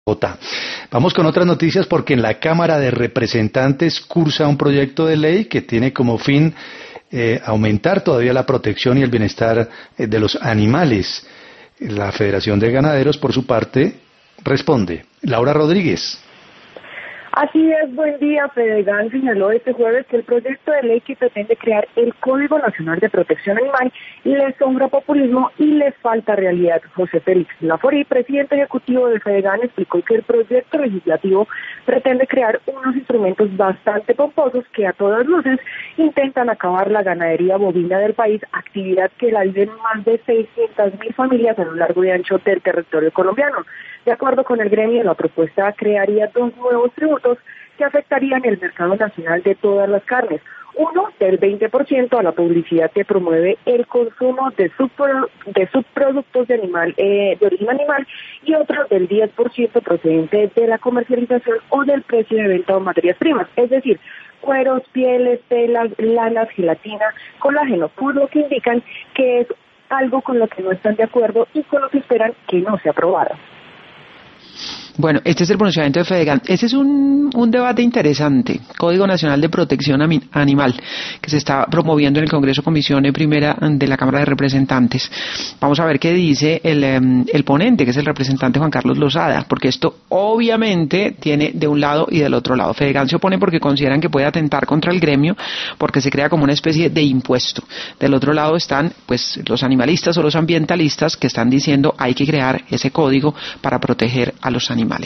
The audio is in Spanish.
Bogotá. Vamos con otras noticias porque en la Cámara de Representantes cursa un proyecto de ley que tiene como fin aumentar todavía la protección y el bienestar de los animales. La Federación de Ganaderos, por su parte, responde. Laura Rodríguez. Así es, buen día. Fedegan señaló este jueves que el proyecto de ley que pretende crear el Código Nacional de Protección Animal le sombra populismo y les falta realidad. José Félix Laforí, presidente ejecutivo de Fedegan, explicó que el proyecto legislativo pretende crear unos instrumentos bastante pomposos que a todas luces intentan acabar la ganadería bovina del país, actividad que la viven más de 600.000 familias a lo largo y ancho del territorio colombiano. De acuerdo con el gremio, la propuesta crearía 2 nuevos tributos que afectarían el mercado nacional de todas las carnes. Uno del 20% a la publicidad que promueve el consumo de subproductos de origen animal y otro del 10% procedente de la comercialización o del precio de venta de materias primas, es decir, cueros, pieles, telas, lanas, gelatina, colágeno, por lo que indican que es algo con lo que no están de acuerdo y con lo que esperan que no se aprobara. Bueno, este es el pronunciamiento de Fedegan. Ese es un debate interesante, Código Nacional de Protección Animal, que se está promoviendo en el Congreso Comisión Primera de la Cámara de Representantes. Vamos a ver qué dice el ponente, que es el representante Juan Carlos Lozada, porque esto obviamente tiene de un lado y del otro lado. Fedegan se opone porque consideran que puede atentar contra el gremio, porque se crea como una especie de impuesto. Del otro lado están pues los animalistas o los ambientalistas que están diciendo hay que crear ese código para proteger a los animales.